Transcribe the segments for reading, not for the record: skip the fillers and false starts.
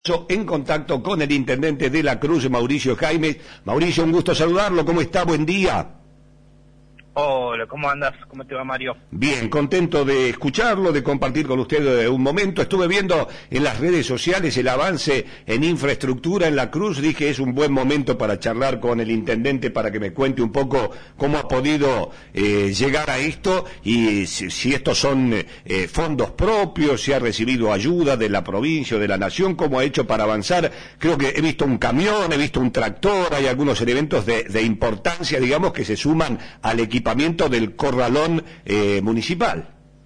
En contacto con el intendente de la Cruz, Mauricio Jaime. Mauricio, un gusto saludarlo. ¿Cómo está? Buen día. Hola, ¿cómo andas? ¿Cómo te va, Mario? Bien, contento de escucharlo, de compartir con usted un momento. Estuve viendo en las redes sociales el avance en infraestructura en la Cruz. Dije, es un buen momento para charlar con el intendente para que me cuente un poco cómo ha podido llegar a esto y si estos son fondos propios, si ha recibido ayuda de la provincia o de la nación, cómo ha hecho para avanzar. Creo que he visto un camión, he visto un tractor, hay algunos elementos de importancia, digamos, que se suman al equipamiento del corralón municipal.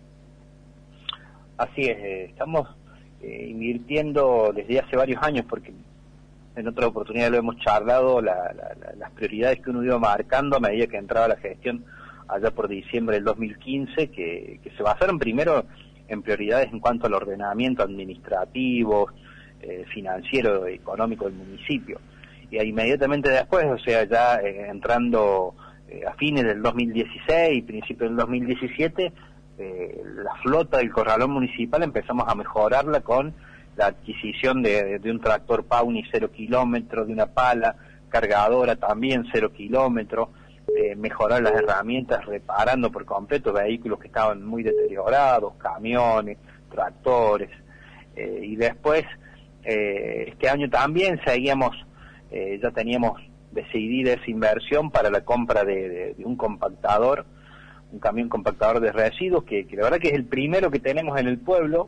Así es, estamos invirtiendo desde hace varios años, porque en otra oportunidad lo hemos charlado, las prioridades que uno iba marcando a medida que entraba la gestión allá por diciembre del 2015, que se basaron primero en prioridades en cuanto al ordenamiento administrativo, financiero, económico del municipio. Y inmediatamente después, o sea, ya entrando a fines del 2016 y principios del 2017, la flota del corralón municipal empezamos a mejorarla con la adquisición de un tractor Pauni 0 kilómetros, de una pala cargadora también 0 kilómetros, mejorar las herramientas reparando por completo vehículos que estaban muy deteriorados, camiones, tractores, y después este año también seguíamos, ya teníamos decidida esa inversión para la compra de un compactador, un camión compactador de residuos, que la verdad que es el primero que tenemos en el pueblo,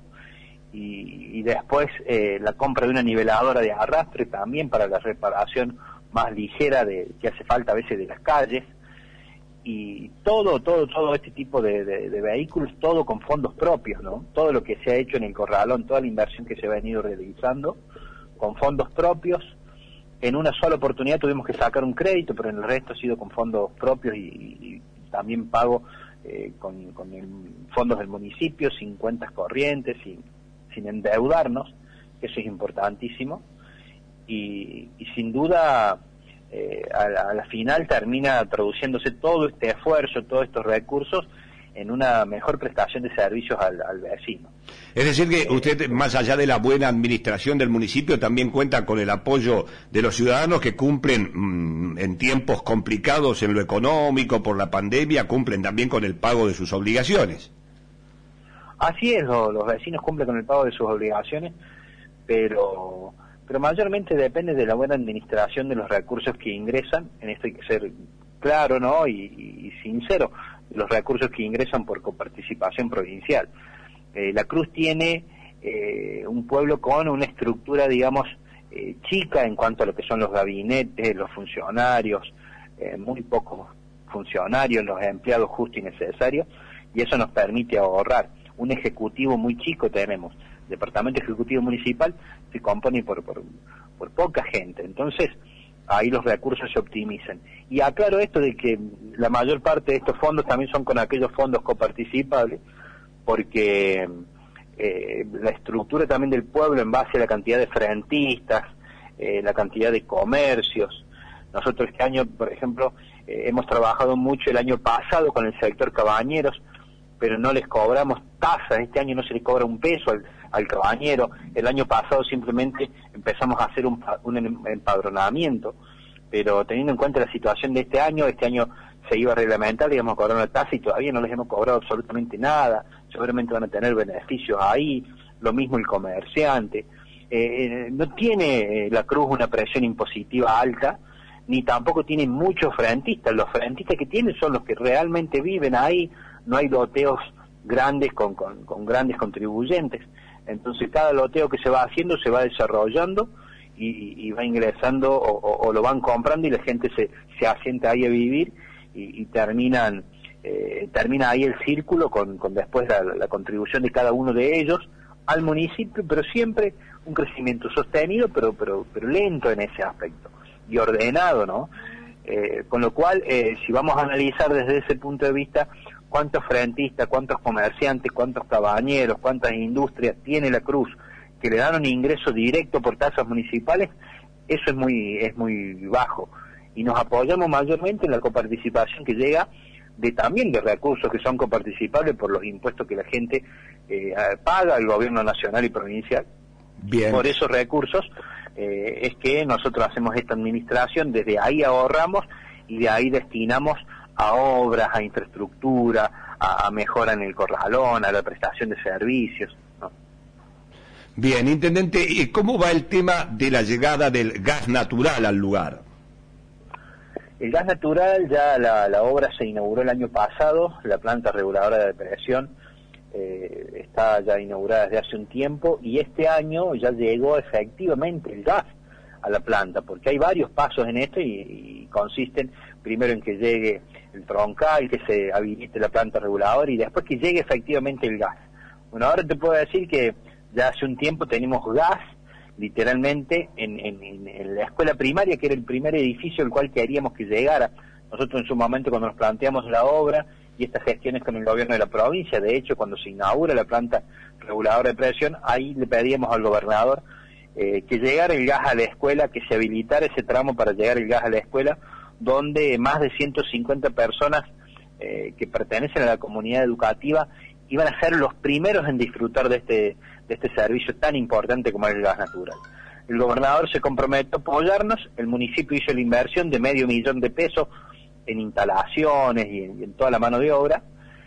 y después la compra de una niveladora de arrastre también para la reparación más ligera que hace falta a veces de las calles, y todo este tipo de vehículos, todo con fondos propios, ¿no? Todo lo que se ha hecho en el corralón, toda la inversión que se ha venido realizando con fondos propios. En una sola oportunidad tuvimos que sacar un crédito, pero en el resto ha sido con fondos propios y también pago con fondos del municipio, sin cuentas corrientes, sin endeudarnos, eso es importantísimo. Y sin duda, a la final termina traduciéndose todo este esfuerzo, todos estos recursos, en una mejor prestación de servicios al vecino. Es decir que usted, más allá de la buena administración del municipio, también cuenta con el apoyo de los ciudadanos que cumplen en tiempos complicados en lo económico por la pandemia, cumplen también con el pago de sus obligaciones. Así es, los vecinos cumplen con el pago de sus obligaciones, pero mayormente depende de la buena administración de los recursos que ingresan. En esto hay que ser claro, ¿no? y sincero, los recursos que ingresan por coparticipación provincial. La Cruz tiene un pueblo con una estructura, digamos, chica en cuanto a lo que son los gabinetes, los funcionarios, muy pocos funcionarios, los empleados justos y necesarios, y eso nos permite ahorrar. Un ejecutivo muy chico tenemos, departamento ejecutivo municipal se compone por poca gente, entonces ahí los recursos se optimizan. Y aclaro esto de que la mayor parte de estos fondos también son con aquellos fondos coparticipables, porque la estructura también del pueblo en base a la cantidad de frentistas, la cantidad de comercios. Nosotros este año, por ejemplo, hemos trabajado mucho el año pasado con el sector cabañeros, pero no les cobramos tasas. Este año no se le cobra un peso al cabañero. El año pasado simplemente empezamos a hacer un empadronamiento, pero teniendo en cuenta la situación de este año se iba a reglamentar, íbamos a cobrar una tasa y todavía no les hemos cobrado absolutamente nada. Seguramente van a tener beneficios ahí, lo mismo el comerciante. No tiene la Cruz una presión impositiva alta, ni tampoco tiene muchos frentistas. Los frentistas que tienen son los que realmente viven ahí, no hay loteos grandes con grandes contribuyentes. Entonces cada loteo que se va haciendo se va desarrollando y va ingresando o lo van comprando y la gente se asienta ahí a vivir y termina ahí el círculo con después la contribución de cada uno de ellos al municipio, pero siempre un crecimiento sostenido, pero lento en ese aspecto y ordenado, ¿no? Con lo cual, si vamos a analizar desde ese punto de vista cuántos frentistas, cuántos comerciantes, cuántos cabañeros, cuántas industrias tiene la Cruz que le dan un ingreso directo por tasas municipales, eso es muy bajo. Y nos apoyamos mayormente en la coparticipación que llega también de recursos que son coparticipables por los impuestos que la gente paga al gobierno nacional y provincial. Bien. Por esos recursos es que nosotros hacemos esta administración, desde ahí ahorramos y de ahí destinamos a obras, a infraestructura, a mejora en el corralón, a la prestación de servicios, ¿no? Bien, intendente, ¿y cómo va el tema de la llegada del gas natural al lugar? El gas natural, ya la obra se inauguró el año pasado, la planta reguladora de presión está ya inaugurada desde hace un tiempo, y este año ya llegó efectivamente el gas a la planta, porque hay varios pasos en esto y consisten primero en que llegue el troncal, que se habilite la planta reguladora y después que llegue efectivamente el gas. Bueno, ahora te puedo decir que ya hace un tiempo tenemos gas literalmente en la escuela primaria, que era el primer edificio al cual queríamos que llegara. Nosotros en su momento, cuando nos planteamos la obra y estas gestiones con el gobierno de la provincia, de hecho cuando se inaugura la planta reguladora de presión, ahí le pedíamos al gobernador que llegara el gas a la escuela, que se habilitara ese tramo para llegar el gas a la escuela, donde más de 150 personas que pertenecen a la comunidad educativa iban a ser los primeros en disfrutar de este servicio tan importante como es el gas natural. El gobernador se comprometió a apoyarnos, el municipio hizo la inversión de $500,000 de pesos en instalaciones y en toda la mano de obra,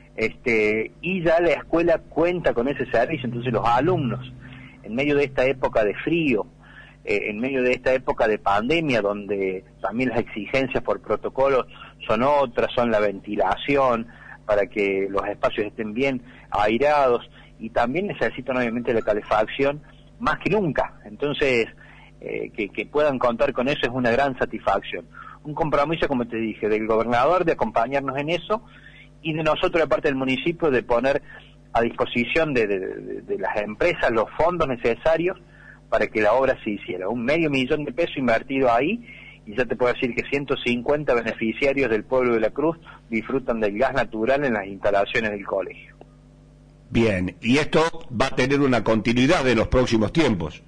y ya la escuela cuenta con ese servicio. Entonces los alumnos, en medio de esta época de frío, en medio de esta época de pandemia, donde también las exigencias por protocolos son otras, son la ventilación, para que los espacios estén bien airados, y también necesitan obviamente la calefacción más que nunca. Entonces, que puedan contar con eso es una gran satisfacción. Un compromiso, como te dije, del gobernador de acompañarnos en eso, y de nosotros, de parte del municipio, de poner a disposición de las empresas los fondos necesarios para que la obra se hiciera. $500,000 de pesos invertido ahí, y ya te puedo decir que 150 beneficiarios del pueblo de la Cruz disfrutan del gas natural en las instalaciones del colegio. Bien, y esto va a tener una continuidad en los próximos tiempos.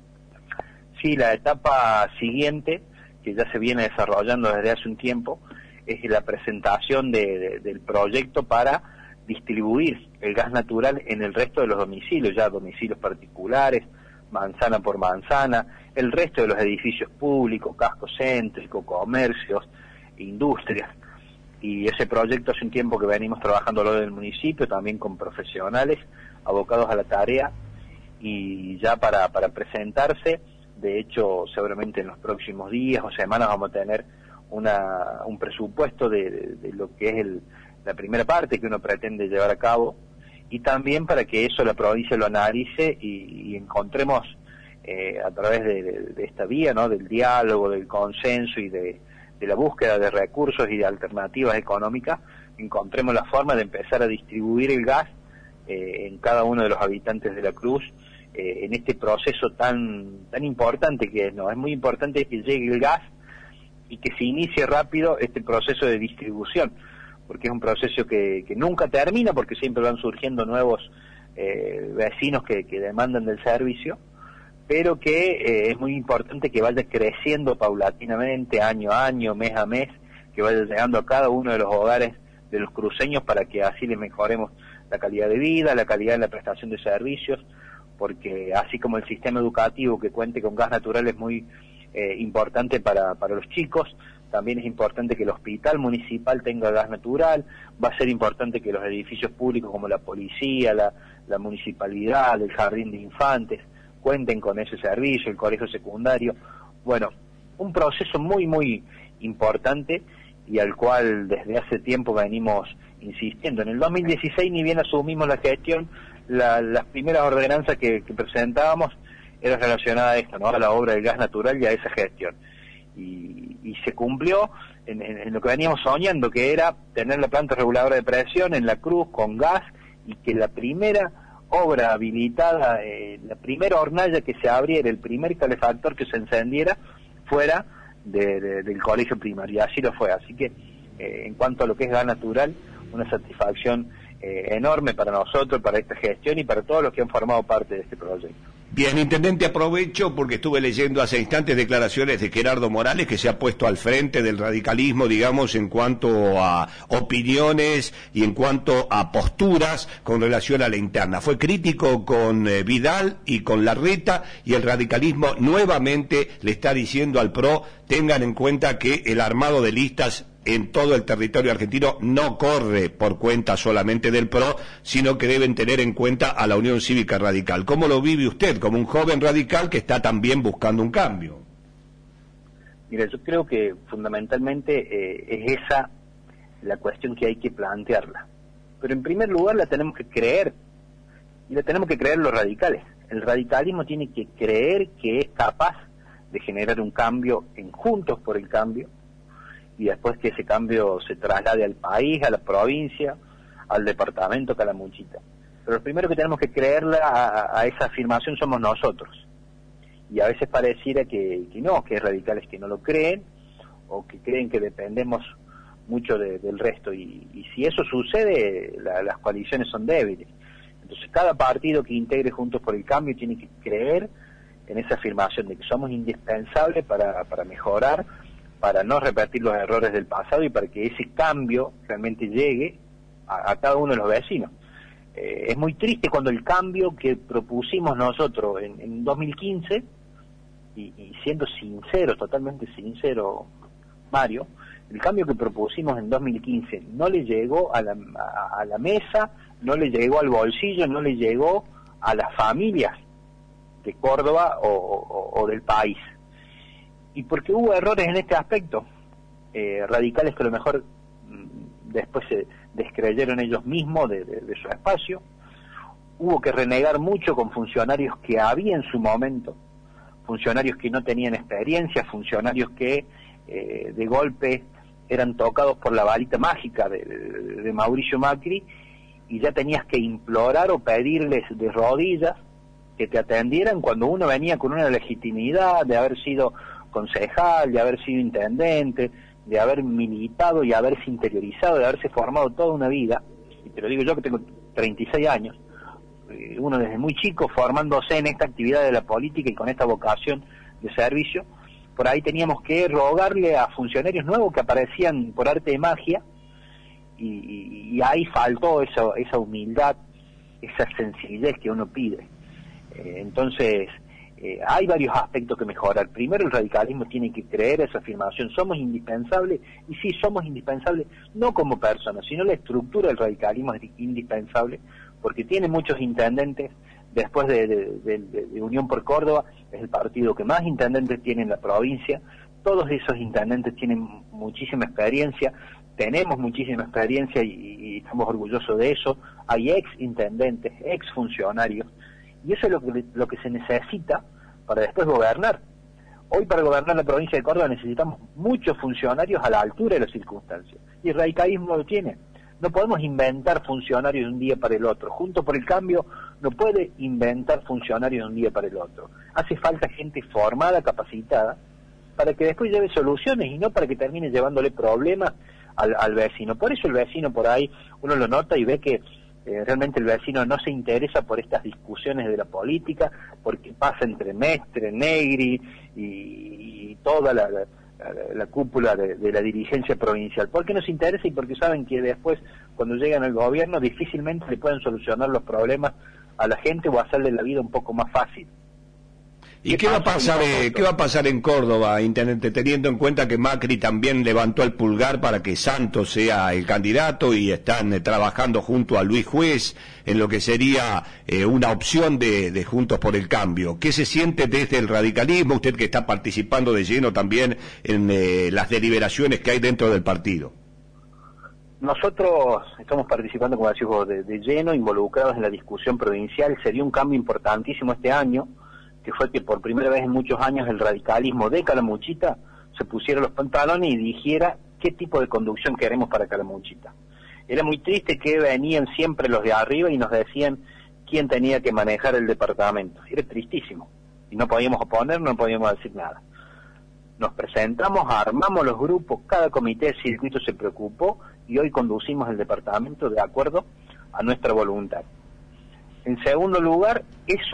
Sí, la etapa siguiente, que ya se viene desarrollando desde hace un tiempo, es la presentación del proyecto para distribuir el gas natural en el resto de los domicilios, ya domicilios particulares, manzana por manzana, el resto de los edificios públicos, casco céntrico, comercios, industrias. Y ese proyecto hace un tiempo que venimos trabajando lo del municipio, también con profesionales abocados a la tarea, y ya para presentarse, de hecho seguramente en los próximos días o semanas vamos a tener un presupuesto de lo que es la primera parte que uno pretende llevar a cabo, y también para que eso la provincia lo analice y encontremos a través de esta vía, ¿no?, del diálogo, del consenso y de la búsqueda de recursos y de alternativas económicas, encontremos la forma de empezar a distribuir el gas en cada uno de los habitantes de la Cruz, en este proceso tan importante que es, ¿no? Es muy importante que llegue el gas y que se inicie rápido este proceso de distribución, porque es un proceso que nunca termina, porque siempre van surgiendo nuevos vecinos que demandan del servicio, pero que es muy importante que vaya creciendo paulatinamente, año a año, mes a mes, que vaya llegando a cada uno de los hogares de los cruceños, para que así les mejoremos la calidad de vida, la calidad en la prestación de servicios, porque así como el sistema educativo que cuente con gas natural es muy importante para los chicos, también es importante que el hospital municipal tenga gas natural, va a ser importante que los edificios públicos como la policía, la municipalidad, el jardín de infantes, cuenten con ese servicio, el colegio secundario. Bueno, un proceso muy, muy importante, y al cual desde hace tiempo venimos insistiendo. En el 2016, ni bien asumimos la gestión, las primeras ordenanzas que presentábamos eran relacionadas a esto, ¿no?, a la obra del gas natural y a esa gestión. Y se cumplió en lo que veníamos soñando, que era tener la planta reguladora de presión en la Cruz con gas, y que la primera obra habilitada, la primera hornalla que se abriera, el primer calefactor que se encendiera, fuera del colegio primario. Así lo fue. Así que en cuanto a lo que es gas natural, una satisfacción enorme para nosotros, para esta gestión y para todos los que han formado parte de este proyecto. Bien, intendente, aprovecho porque estuve leyendo hace instantes declaraciones de Gerardo Morales, que se ha puesto al frente del radicalismo, digamos, en cuanto a opiniones y en cuanto a posturas con relación a la interna. Fue crítico con Vidal y con Larreta, y el radicalismo nuevamente le está diciendo al PRO: tengan en cuenta que el armado de listas en todo el territorio argentino no corre por cuenta solamente del PRO, sino que deben tener en cuenta a la Unión Cívica Radical. ¿Cómo lo vive usted como un joven radical que está también buscando un cambio? Mira, yo creo que fundamentalmente es esa la cuestión que hay que plantearla. Pero en primer lugar la tenemos que creer, y la tenemos que creer los radicales. El radicalismo tiene que creer que es capaz de generar un cambio en Juntos por el Cambio, y después que ese cambio se traslade al país, a la provincia, al departamento Calamuchita. Pero lo primero que tenemos que creerle a esa afirmación somos nosotros. Y a veces pareciera que no, que hay radicales que no lo creen, o que creen que dependemos mucho del resto. Y si eso sucede, las coaliciones son débiles. Entonces cada partido que integre Juntos por el Cambio tiene que creer en esa afirmación de que somos indispensables para mejorar, para no repetir los errores del pasado y para que ese cambio realmente llegue a cada uno de los vecinos. Es muy triste cuando el cambio que propusimos nosotros en 2015, y siendo sincero, totalmente sincero, Mario, el cambio que propusimos en 2015 no le llegó a la mesa, no le llegó al bolsillo, no le llegó a las familias de Córdoba o del país. Y porque hubo errores en este aspecto, radicales que a lo mejor después se descreyeron ellos mismos de su espacio, hubo que renegar mucho con funcionarios que había en su momento, funcionarios que no tenían experiencia, funcionarios que de golpe eran tocados por la varita mágica de Mauricio Macri, y ya tenías que implorar o pedirles de rodillas que te atendieran cuando uno venía con una legitimidad de haber sido concejal, de haber sido intendente, de haber militado y haberse interiorizado, de haberse formado toda una vida. Y te lo digo yo que tengo 36 años, uno desde muy chico formándose en esta actividad de la política y con esta vocación de servicio. Por ahí teníamos que rogarle a funcionarios nuevos que aparecían por arte de magia, y ahí faltó esa humildad, esa sencillez que uno pide. Entonces hay varios aspectos que mejorar. Primero, el radicalismo tiene que creer esa afirmación: somos indispensables. Y sí, somos indispensables no como personas, sino la estructura del radicalismo es indispensable, porque tiene muchos intendentes. Después de Unión por Córdoba, es el partido que más intendentes tiene en la provincia. Todos esos intendentes tienen muchísima experiencia, tenemos muchísima experiencia y estamos orgullosos de eso. Hay ex intendentes, ex funcionarios, y eso es lo que se necesita para después gobernar. Hoy, para gobernar la provincia de Córdoba, necesitamos muchos funcionarios a la altura de las circunstancias, y el radicalismo lo tiene. No podemos inventar funcionarios de un día para el otro. Juntos por el Cambio no puede inventar funcionarios de un día para el otro. Hace falta gente formada, capacitada, para que después lleve soluciones y no para que termine llevándole problemas al vecino. Por eso el vecino, por ahí uno lo nota y ve que realmente el vecino no se interesa por estas discusiones de la política, porque pasa entre Mestre, Negri y toda la cúpula de la dirigencia provincial. ¿Por qué nos interesa? Y porque saben que después, cuando llegan al gobierno, difícilmente le pueden solucionar los problemas a la gente o hacerle la vida un poco más fácil. ¿Y qué va a pasar en Córdoba, intendente, teniendo en cuenta que Macri también levantó el pulgar para que Santos sea el candidato y están trabajando junto a Luis Juez en lo que sería una opción de Juntos por el Cambio? ¿Qué se siente desde el radicalismo, usted que está participando de lleno también en las deliberaciones que hay dentro del partido? Nosotros estamos participando, como decís vos, de lleno, involucrados en la discusión provincial. Sería un cambio importantísimo este año, que fue que por primera vez en muchos años el radicalismo de Calamuchita se pusiera los pantalones y dijera qué tipo de conducción queremos para Calamuchita. Era muy triste que venían siempre los de arriba y nos decían quién tenía que manejar el departamento. Era tristísimo. Y no podíamos oponer, no podíamos decir nada. Nos presentamos, armamos los grupos, cada comité de circuito se preocupó y hoy conducimos el departamento de acuerdo a nuestra voluntad. En segundo lugar, eso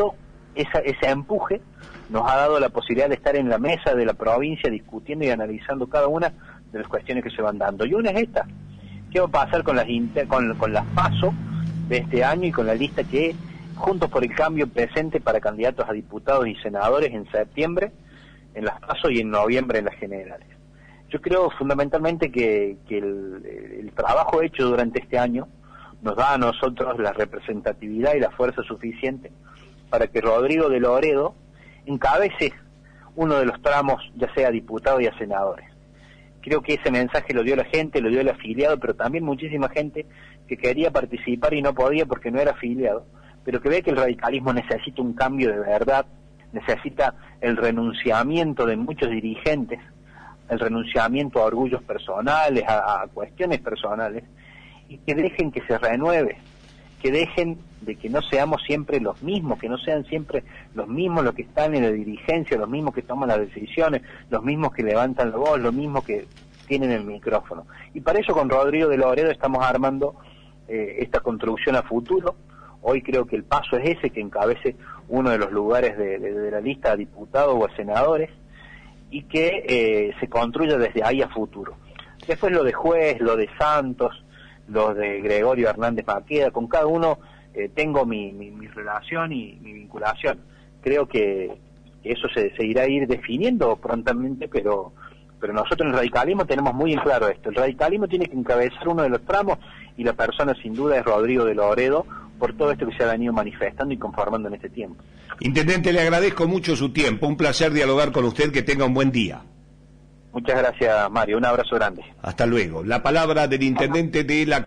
ese empuje nos ha dado la posibilidad de estar en la mesa de la provincia discutiendo y analizando cada una de las cuestiones que se van dando. Y una es esta: ¿qué va a pasar con las PASO de este año y con la lista que Juntos por el Cambio presente para candidatos a diputados y senadores en septiembre en las PASO y en noviembre en las generales? Yo creo fundamentalmente que el trabajo hecho durante este año nos da a nosotros la representatividad y la fuerza suficiente para que Rodrigo de Loredo encabece uno de los tramos, ya sea a diputados y a senadores. Creo que ese mensaje lo dio la gente, lo dio el afiliado, pero también muchísima gente que quería participar y no podía porque no era afiliado, pero que ve que el radicalismo necesita un cambio de verdad, necesita el renunciamiento de muchos dirigentes, el renunciamiento a orgullos personales, a cuestiones personales, y que dejen que se renueve, que dejen de que no seamos siempre los mismos, que no sean siempre los mismos los que están en la dirigencia, los mismos que toman las decisiones, los mismos que levantan la voz, los mismos que tienen el micrófono. Y para eso con Rodrigo de Loredo estamos armando esta construcción a futuro. Hoy creo que el paso es ese, que encabece uno de los lugares de la lista a diputados o a senadores, y que se construya desde ahí a futuro. Después lo de Juez, lo de Santos, lo de Gregorio Hernández Maqueda, con cada uno tengo mi relación y mi vinculación. Creo que eso se irá a ir definiendo prontamente, pero nosotros en el radicalismo tenemos muy en claro esto: el radicalismo tiene que encabezar uno de los tramos, y la persona sin duda es Rodrigo de Loredo, por todo esto que se ha venido manifestando y conformando en este tiempo. Intendente, le agradezco mucho su tiempo, un placer dialogar con usted, que tenga un buen día. Muchas gracias, Mario, un abrazo grande. Hasta luego. La palabra del intendente de la